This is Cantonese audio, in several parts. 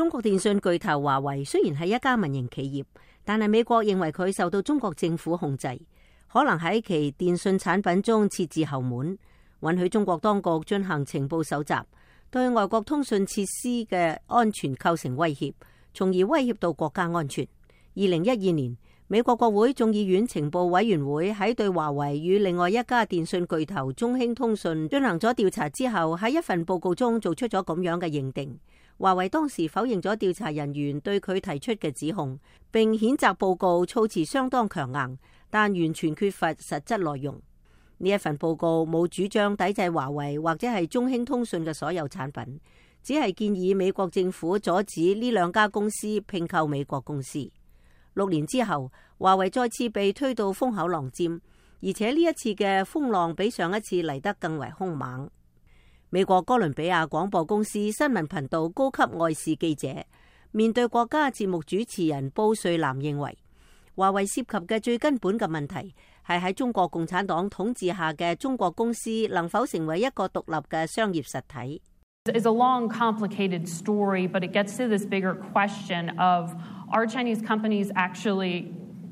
中國電信巨頭華為雖然係一家民營企業，但係美國認為佢受到中國政府控制，可能喺其電信產品中設置後門，允許中國當局進行情報搜集，對外國通訊設施嘅安全構成威脅，從而威脅到國家安全。2012年，美國國會眾議院情報委員會喺對華為與另外一家電信巨頭中興通訊進行咗調查之後，喺一份報告中做出咗咁樣嘅認定。華為當時否認咗調查人員對佢提出嘅指控，並譴責報告措辭相當強硬，但完全缺乏實質內容。呢一份報告冇主張抵制華為或者係中興通訊嘅所有產品，只係建議美國政府阻止呢兩家公司併購美國公司。6年之後，華為再次被推到風口浪尖，而且呢一次嘅風浪比上一次嚟得更為兇猛。美國哥倫比亞廣播公司新聞頻道高級外事記者面對國家節目主持人布瑞南認為，華為涉及嘅最根本嘅問題係喺中國共產黨統治下嘅中國公司能否成為一個獨立嘅商業實體。 It's a long, complicated story, but it gets to this bigger question of are Chinese companies actually,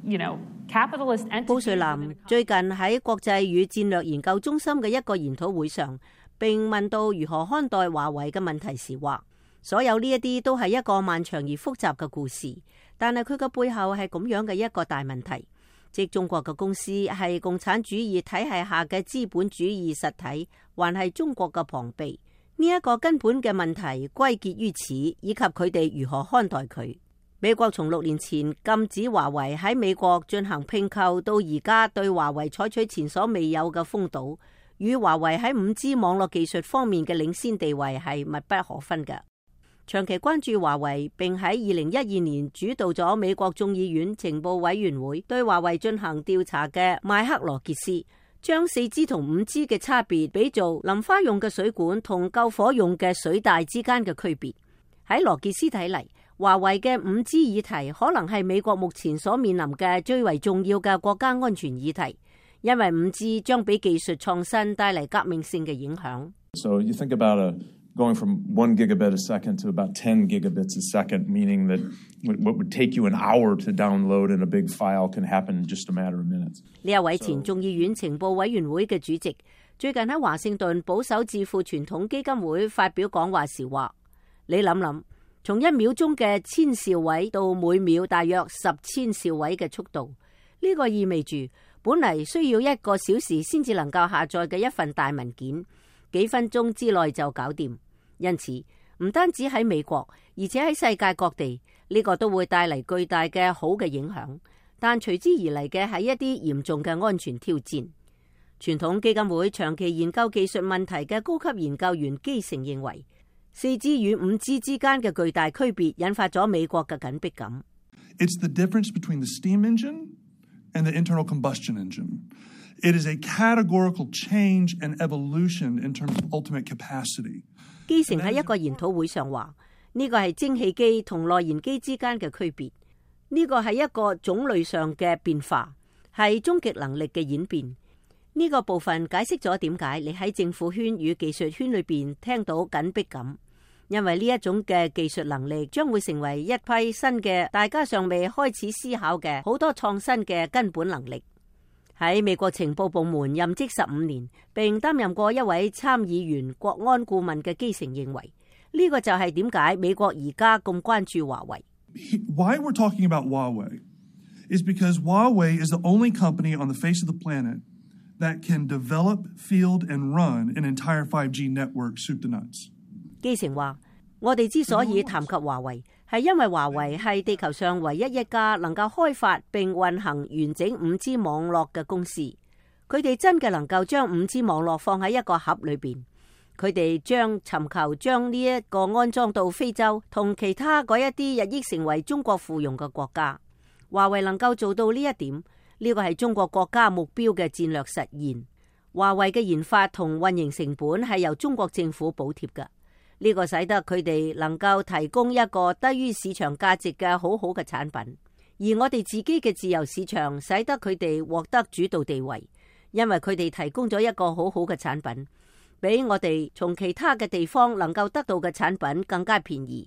capitalist entities? 布瑞南最近喺國際與戰略研究中心嘅一個研討會上，並問到如何看待華為嘅問題時話，所有呢一啲都係一個漫長而複雜嘅故事，但係佢嘅背後係咁樣嘅一個大問題，即中國嘅公司係共產主義體系下嘅資本主義實體，還係中國嘅旁臂。呢一個根本嘅問題歸結於此，以及佢哋如何看待佢。美國從6年前禁止華為喺美國進行併購，到而家對華為採取前所未有嘅封堵，與華為喺5G 網絡技術方面嘅領先地位係密不可分嘅。長期關注華為並喺2012年主導咗美國眾議院情報委員會對華為進行調查嘅邁克羅傑斯，將 4G 同 5G 嘅差別比做淋花用嘅水管同救火用嘅水帶之間嘅區別。喺羅傑斯睇嚟，華為嘅 5G 議題可能係美國目前所面臨嘅最為重要嘅國家安全議題，因為 5G 將俾技術創新帶嚟革命性嘅影響。 So you think about going from 1 gigabit a second to about 10 gigabits a second, meaning that what would take you an hour to download in a big file can happen in just a matter of minutes. 呢一位前眾議院情報委員會嘅主席，最近喺華盛頓保守致富傳統基金會發表講話時話，你諗諗，從1秒鐘嘅1000兆位到每秒大約10,000兆位嘅速度，呢個意味住本嚟需要1個小時先至能夠下載嘅一份大文件，幾分鐘之內就搞掂。因此，唔單止喺美國，而且喺世界各地，呢個都會帶嚟巨大嘅好嘅影響。但隨之而嚟嘅係一啲嚴重嘅安全挑戰。傳統基金會長期研究技術問題嘅高級研究員基成認為，4G 與 5G 之間嘅巨大區別引發咗美國嘅緊迫感。 It's the difference between the steam engine and the internal combustion engine. It is a categorical change and evolution in terms of ultimate capacity. 基成喺一個研討會上話，呢個係蒸汽機同內燃機之間嘅區別，呢個係一個種類上嘅變化，係終極能力嘅演變。呢個部分解釋咗點解你喺政府圈與技術圈裏邊聽到緊迫感，因為呢一種嘅技術能力將會成為一批新嘅大家尚未開始思考嘅好多創新嘅根本能力。喺美國情報部門任職15年，並擔任過一位參議員國安顧問嘅基成認為，呢個就係點解美國而家咁關注華為。 Why we're talking about Huawei is because Huawei is the only company on the face of the planet that can develop, field, and run an entire 5G network soup to nuts. 基成話，我哋之所以談及華為，係因為華為係地球上唯一一家能夠開發並運行完整 5G 網絡嘅公司。佢哋真嘅能夠將 5G 網絡放喺一個盒裏邊，佢哋尋求將呢一個安裝到非洲同其他嗰一啲日益成為中國附庸嘅國家。華為能夠做到呢一點，呢個係中國國家目標嘅戰略實現。華為嘅研發同運營成本係由中國政府補貼嘅。呢個使得佢哋能夠提供一個低於市場價值嘅好好嘅產品，而我哋自己嘅自由市場使得佢哋獲得主導地位，因為佢哋提供咗一個好好嘅產品，比我哋從其他嘅地方能夠得到嘅產品更加便宜，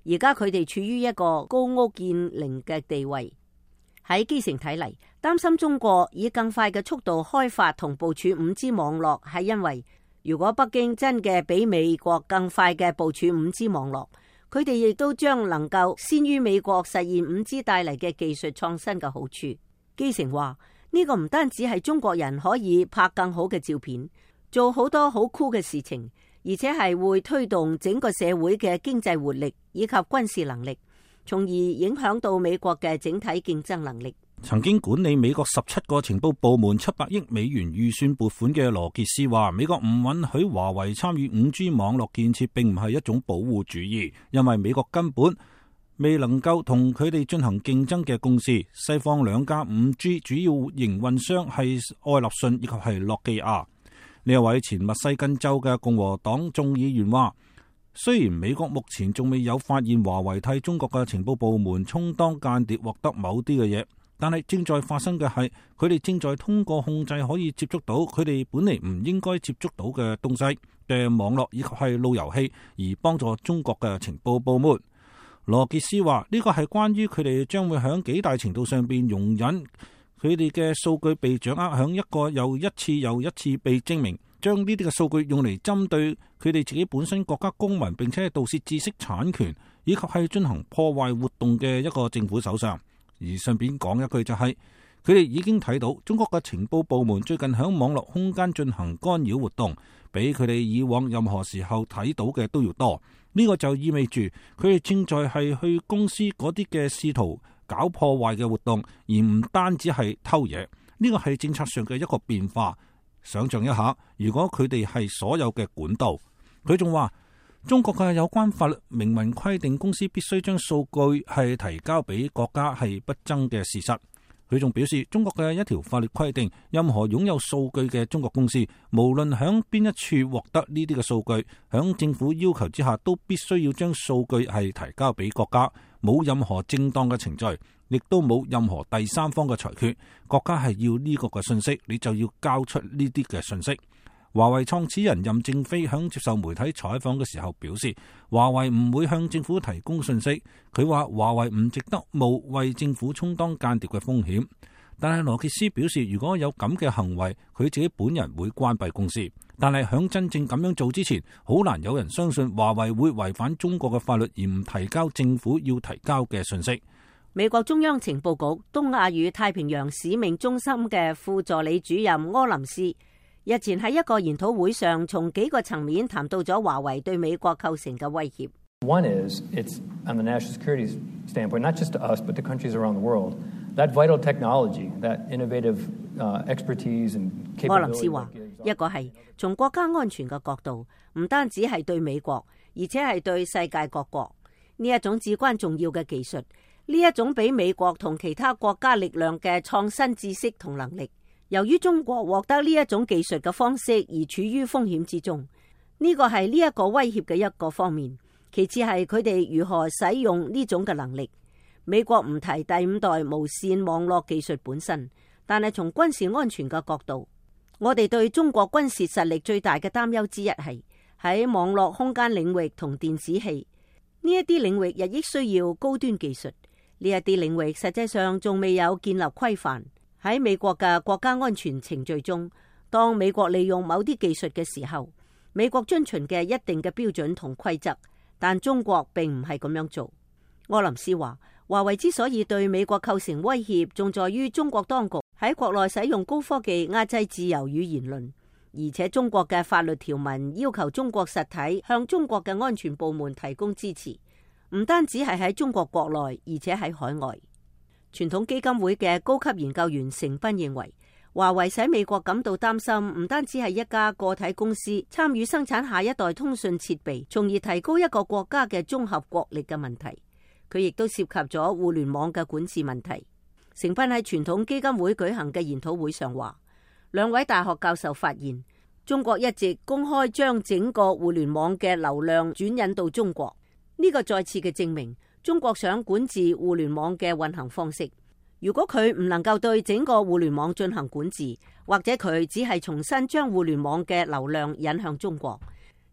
而家佢哋處於一個高屋建瓴嘅地位。喺基誠睇嚟，擔心中國以更快嘅速度開發同部署 5G 網絡，係因為如果北京真嘅比美國更快嘅部署 5G 網絡，佢哋亦都將能夠先於美國實現 5G 帶嚟嘅技術創新嘅好處。基誠話呢個唔單止係中國人可以拍更好嘅照片，做好多好酷嘅事情，而且係會推動整個社會嘅經濟活力以及軍事能力，從而影響到美國嘅整體競爭能力。 曾經管理美國17個情報部門700億美元預算撥款嘅羅傑斯話，美國唔允許華為參與 5G 網絡建設並唔係一種保護主義，因為美國根本未能夠同佢哋進行競爭嘅公司。西方兩家 5G 主要營運商係愛立信以及係諾基亞。呢一位前密西根州嘅共和黨眾議員話，雖然美國目前仲未有發現華為替中國嘅情報部門充當間諜獲得某啲嘅嘢，但係正在發生嘅係佢哋正在通過控制可以接觸到佢哋本嚟唔應該接觸到嘅東西嘅網絡以及係路由器，而幫助中國嘅情報部門。羅傑斯話呢個係關於佢哋將會響幾大程度上邊容忍佢哋嘅數據被掌握，響一個又一次被證明將呢啲嘅數據用嚟針對佢哋自己本身國家公民，並且係盜竊知識產權以及係進行破壞活動嘅一個政府手上。而順便講一句就係，佢哋已經睇到中國嘅情報部門最近響網絡空間進行干擾活動，比佢哋以往任何時候睇到嘅都要多。呢個就意味住佢哋正在係去公司嗰啲嘅試圖搞破壞嘅活動，而唔單止係偷嘢。呢個係政策上嘅一個變化。想象一下，如果佢哋係所有嘅管道。佢仲話中國嘅有關法律明文規定公司必須將數據係提交俾國家係不爭嘅事實。佢仲表示，中國嘅一條法律規定，任何擁有數據嘅中國公司，無論響邊一處獲得呢啲嘅數據，響政府要求之下，都必須要將數據係提交俾國家，冇任何正當嘅程序，亦都冇任何第三方嘅裁決。國家係要呢個嘅信息，你就要交出呢啲嘅信息。華為創始人任正非響接受媒體採訪嘅時候表示，華為唔會向政府提供信息。佢話華為唔值得冒為政府充當間諜嘅風險。但係羅傑斯表示，如果有咁嘅行為，佢自己本人會關閉公司。但係響真正咁樣做之前，好難有人相信華為會違反中國嘅法律而唔提交政府要提交嘅信息。 美國中央情報局東亞與太平洋使命中心嘅副助理主任柯林斯日前喺一個研討會上，從幾個層面談到咗華為對美國構成嘅威脅。 One is, it's on the national security standpoint, not just to us, but to countries around the world. That vital technology, that innovative expertise and capability. 柯林斯話，一個係從國家安全嘅角度，唔單止係對美國，而且係對世界各國呢一種至關重要嘅技術，呢一種比美國同其他國家力量嘅創新知識同能力。由於中國獲得呢一種技術嘅方式而處於風險之中，呢個係呢一個威脅嘅一個方面。其次係佢哋如何使用呢種嘅能力。美國唔提第5代無線網絡技術本身，但係從軍事安全嘅角度，我哋對中國軍事實力最大嘅擔憂之一係喺網絡空間領域同電子器呢一啲領域日益需要高端技術。呢一啲領域實際上仲未有建立規範。喺美國嘅國家安全程序中，當美國利用某啲技術嘅時候，美國遵循嘅一定嘅標準同規則，但中國並唔係咁樣做。柯林斯話，華為之所以對美國構成威脅，仲在於中國當局喺國內使用高科技壓制自由與言論，而且中國嘅法律條文要求中國實體向中國嘅安全部門提供支持，唔單止係喺中國國內，而且喺海外。傳統基金會嘅高級研究員成斌認為，華為使美國感到擔心，唔單止係一家個體公司參與生產下一代通訊設備，從而提高一個國家嘅綜合國力嘅問題。佢亦都涉及咗互聯網嘅管治問題。成斌喺傳統基金會舉行嘅研討會上話，2位大學教授發現，中國一直公開將整個互聯網嘅流量轉引到中國，呢個再次嘅證明中國想管治互聯網嘅運行方式。如果佢唔能夠對整個互聯網進行管治，或者佢只係重新將互聯網嘅流量引向中國，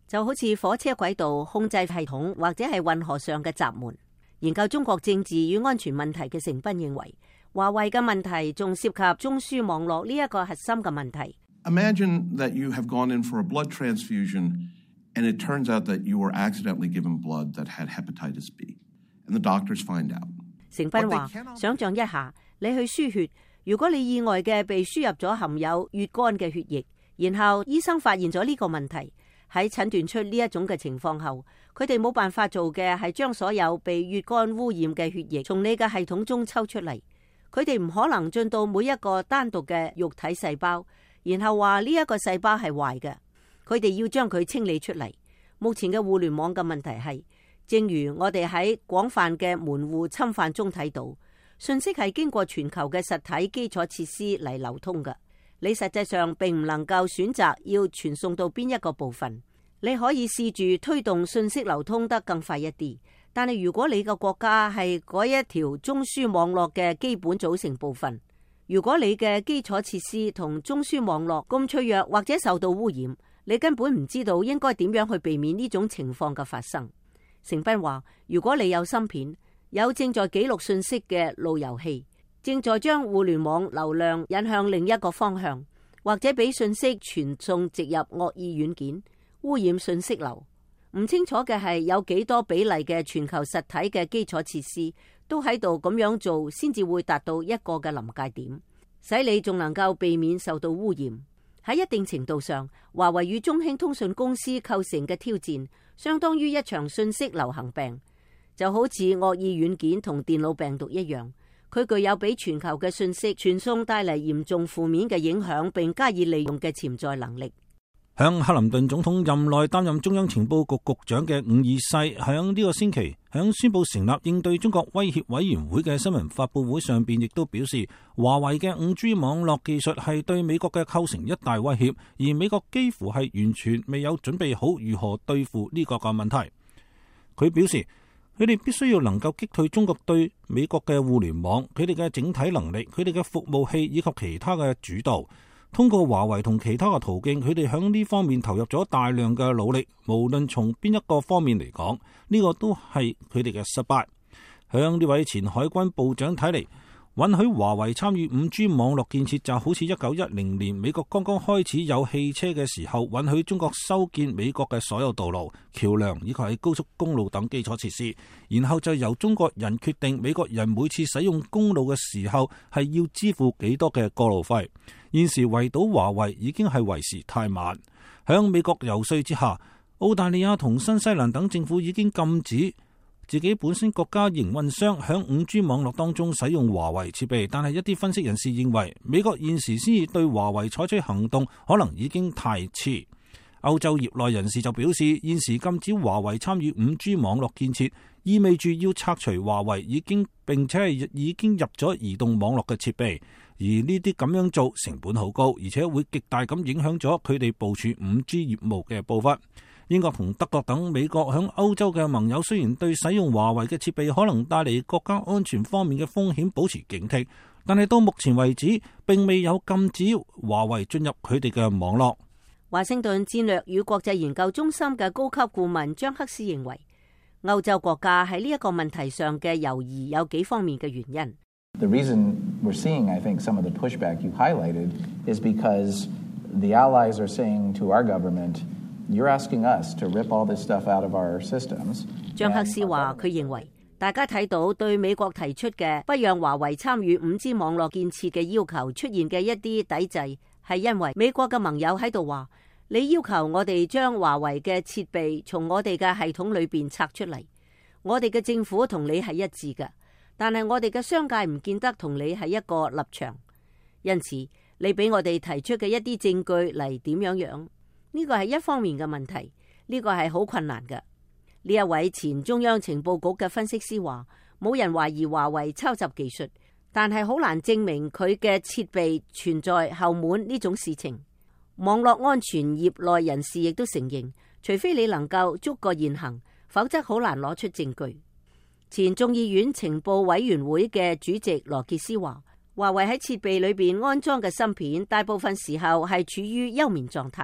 就好似火車軌道控制系統或者係運河上嘅閘門。研究中國政治與安全問題嘅成斌認為，華為嘅問題仲涉及中樞網絡呢一個核心嘅問題。 Imagine that you have gone in for a blood transfusion and it turns out that you were accidentally given blood that had hepatitis B and the doctors find out. 成斌話：想像一下，你去輸血，如果你意外嘅被輸入咗含有乙肝嘅血液，然後醫生發現咗呢個問題，喺診斷出呢一種嘅情況後，佢哋冇辦法做嘅係將所有被乙肝污染嘅血液從你嘅系統中抽出嚟。佢哋唔可能進到每一個單獨嘅肉體細胞，然後話呢一個細胞係壞嘅。佢哋要將佢清理出嚟。目前嘅互聯網嘅問題係，正如我哋喺廣泛嘅門戶侵犯中睇到，信息係經過全球嘅實體基礎設施嚟流通嘅。你實際上並唔能夠選擇要傳送到邊一個部分。你可以試住推動信息流通得更快一啲，但係如果你個國家係嗰一條中樞網絡嘅基本組成部分，如果你嘅基礎設施同中樞網絡咁脆弱或者受到污染，你根本唔知道應該點樣去避免呢種情況嘅發生。成斌話：如果你有芯片，有正在記錄信息嘅路由器，正在將互聯網流量引向另一個方向，或者俾信息傳送植入惡意軟件，污染信息流。唔清楚嘅係有幾多比例嘅全球實體嘅基礎設施都喺度咁樣做，先至會達到一個嘅臨界點，使你仲能夠避免受到污染。喺一定程度上，華為與中興通訊公司構成嘅挑戰，相當於一場信息流行病，就好似惡意軟件同電腦病毒一樣，佢具有俾全球嘅信息傳送帶嚟嚴重負面嘅影響，並加以利用嘅潛在能力。 響克林頓總統任內擔任中央情報局局長嘅伍爾西，響呢個星期響宣布成立應對中國威脅委員會嘅新聞發佈會上邊，亦都表示華為嘅 5G 網絡技術係對美國嘅構成一大威脅，而美國幾乎係完全未有準備好如何對付呢個嘅問題。佢表示，佢哋必須要能夠擊退中國對美國嘅互聯網，佢哋嘅整體能力、佢哋嘅服務器以及其他嘅主導。通過華為同其他嘅途徑，佢哋響呢方面投入咗大量嘅努力，無論從邊一個方面嚟講，呢個都係佢哋嘅失敗。響呢位前海軍部長睇嚟，允許華為參與 5G 網絡建設就好似1910年美國剛剛開始有汽車嘅時候，允許中國修建美國嘅所有道路、橋梁以及係高速公路等基礎設施，然後就由中國人決定美國人每次使用公路嘅時候係要支付幾多嘅過路費。現時圍堵華為已經係為時太晚。響美國游說之下，澳大利亞同新西蘭等政府已經禁止自己本身國家營運商響 5G 網絡當中使用華為設備，但係一啲分析人士認為，美國現時先至對華為採取行動，可能已經太遲。歐洲業內人士就表示，現時禁止華為參與 5G 網絡建設，意味住要拆除華為並且係已經入咗移動網絡嘅設備，而呢啲咁樣做成本好高，而且會極大咁影響咗佢哋部署 5G 業務嘅步伐。英國同德國等美國響歐洲嘅盟友雖然對使用華為嘅設備可能帶嚟國家安全方面嘅風險保持警惕，但係到目前為止並未有禁止華為進入佢哋嘅網絡。 華盛頓戰略與國際研究中心嘅高級顧問張克斯認為，歐洲國家喺呢一個問題上嘅猶豫有幾方面嘅原因。 The reason we're seeing, I think, some of the pushback you highlighted is because the allies are saying to our government, you're asking us to rip all this stuff out of our systems. 張克斯話，佢認為大家睇到對美國提出嘅不讓華為參與 5G 網絡建設嘅要求出現嘅一啲抵制，係因為美國嘅盟友喺度話，你要求我哋將華為嘅設備從我哋嘅系統裏邊拆出嚟，我哋嘅政府同你係一致嘅，但係我哋嘅商界唔見得同你係一個立場，因此你俾我哋提出嘅一啲證據嚟點樣樣，呢個係一方面嘅問題，呢個係好困難嘅。呢一位前中央情報局嘅分析師話，冇人懷疑華為抄襲技術，但係好難證明佢嘅設備存在後門呢種事情。網絡安全業內人士亦都承認，除非你能夠捉個現行，否則好難攞出證據。前眾議院情報委員會嘅主席羅傑斯話，華為喺設備裏邊安裝嘅芯片，大部分時候係處於休眠狀態，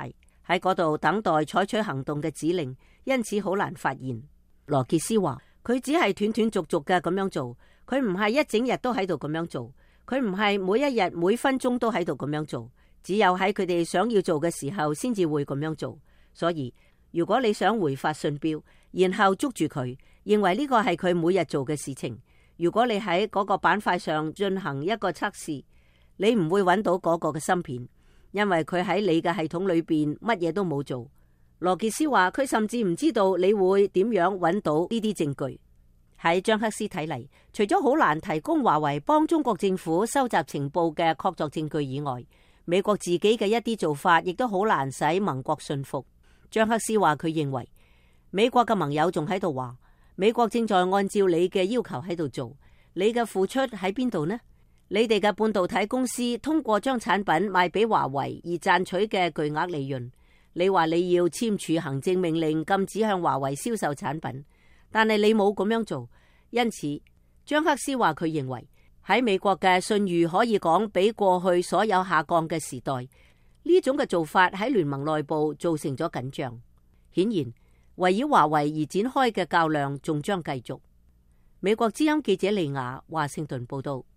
喺嗰度等待採取行動嘅指令，因此好難發現。羅傑斯話佢只係斷斷續續嘅咁樣做，佢唔係一整日都喺度咁樣做，佢唔係每一日每分鐘都喺度咁樣做，只有喺佢哋想要做嘅時候先至會咁樣做。所以如果你想回發信標，然後捉住佢，認為呢個係佢每日做嘅事情，如果你喺嗰個板塊上進行一個測試，你唔會揾到嗰個嘅芯片，因為佢喺你嘅系統裏邊乜嘢都冇做。羅傑斯話佢甚至唔知道你會點樣揾到呢啲證據。喺張克斯睇嚟，除咗好難提供華為幫中國政府收集情報嘅確鑿證據以外，美國自己嘅一啲做法亦都好難使盟國信服。張克斯話佢認為美國嘅盟友仲喺度話，美國正在按照你嘅要求喺度做，你嘅付出喺邊度呢？你哋嘅半導體公司通過將產品賣俾華為而賺取嘅巨額利潤，你話你要簽署行政命令禁止向華為銷售產品，但係你冇咁樣做，因此張克斯話佢認為喺美國嘅信譽可以講比過去所有下降嘅時代，呢種嘅做法喺聯盟內部造成咗緊張。顯然圍繞華為而展開嘅較量仲將繼續。美國之音記者利亞華盛頓報道。